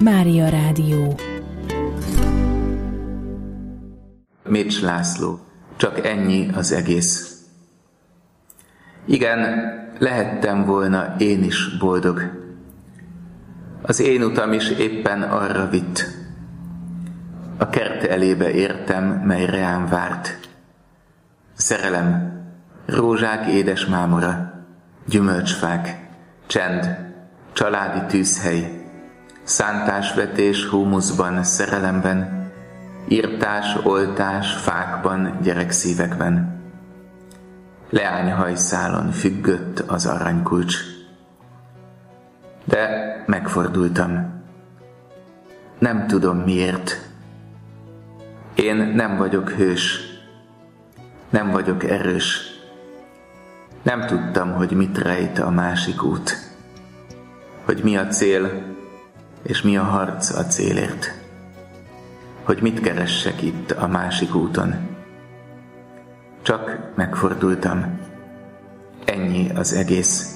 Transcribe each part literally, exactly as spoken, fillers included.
Mária Rádió. Mécs László, csak ennyi az egész. Igen, lehettem volna én is boldog. Az én utam is éppen arra vitt. A kert elébe értem, mely reám várt. Szerelem, rózsák édes mámora, gyümölcsfák, csend, családi tűzhely, szántásvetés humuszban, szerelemben, írtás, oltás, fákban, gyerekszívekben. Leányhajszálon függött az aranykulcs. De megfordultam. Nem tudom miért. Én nem vagyok hős. Nem vagyok erős. Nem tudtam, hogy mit rejt a másik út. Hogy mi a cél, és mi a harc a célért. Hogy mit keressek itt a másik úton. Csak megfordultam. Ennyi az egész.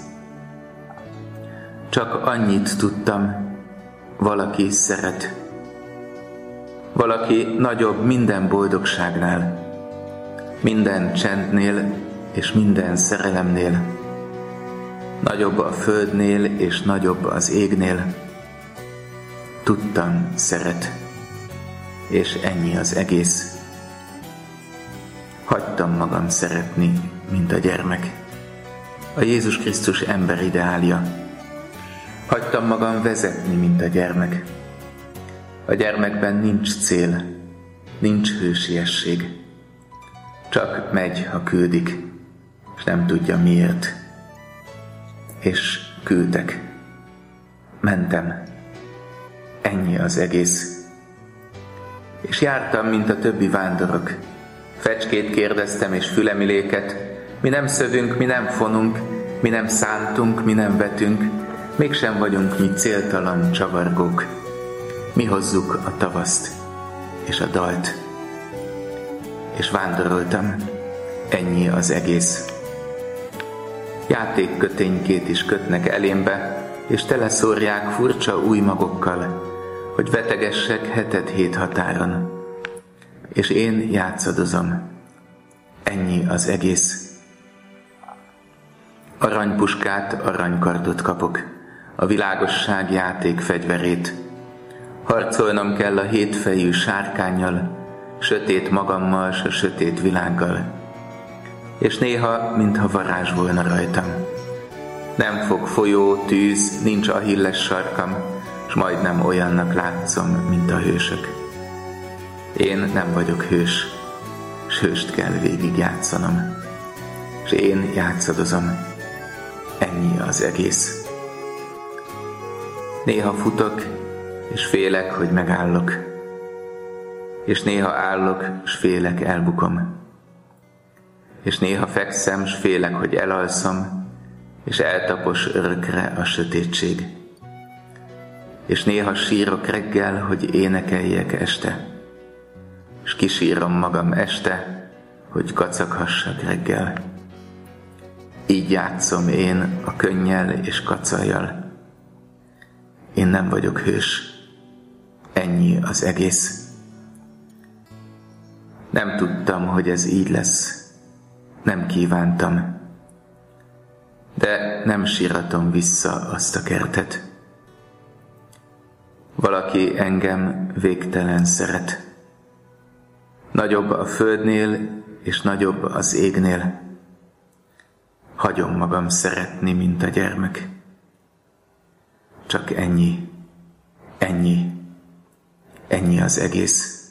Csak annyit tudtam, valaki szeret. Valaki nagyobb minden boldogságnál, minden csendnél és minden szerelemnél. Nagyobb a földnél és nagyobb az égnél. Tudtam, szeret, és ennyi az egész. Hagytam magam szeretni, mint a gyermek. A Jézus Krisztus ember ideálja. Hagytam magam vezetni, mint a gyermek. A gyermekben nincs cél, nincs hősiesség. Csak megy, ha küldik, és nem tudja miért. És küldtek. Mentem. Ennyi az egész. És jártam, mint a többi vándorok. Fecskét kérdeztem és fülemiléket. Mi nem szövünk, mi nem fonunk, mi nem szántunk, mi nem vetünk, mégsem vagyunk mi céltalan csavargók. Mi hozzuk a tavaszt és a dalt. És vándoroltam. Ennyi az egész. Játékköténykét is kötnek elémbe, és teleszórják furcsa új magokkal, hogy vetegessek hetet-hét határon. És én játszadozom. Ennyi az egész. Aranypuskát, aranykardot kapok, a világosság játék fegyverét. Harcolnom kell a hétfejű sárkánnyal, sötét magammal, s a sötét világgal. És néha, mintha varázs volna rajtam. Nem fog folyó, tűz, nincs Achilles sarkam, s majdnem olyannak látszom, mint a hősök. Én nem vagyok hős, s hőst kell végig játszanom. S én játszadozom. Ennyi az egész. Néha futok, és félek, hogy megállok. És néha állok, s félek, elbukom. És néha fekszem, s félek, hogy elalszom, és eltapos örökre a sötétség. És néha sírok reggel, hogy énekeljek este. És kisírom magam este, hogy kacaghassak reggel. Így játszom én a könnyel és kacajjal. Én nem vagyok hős. Ennyi az egész. Nem tudtam, hogy ez így lesz. Nem kívántam. De nem síratom vissza azt a kertet. Valaki engem végtelen szeret. Nagyobb a földnél, és nagyobb az égnél. Hagyom magam szeretni, mint a gyermek. Csak ennyi, ennyi, ennyi az egész.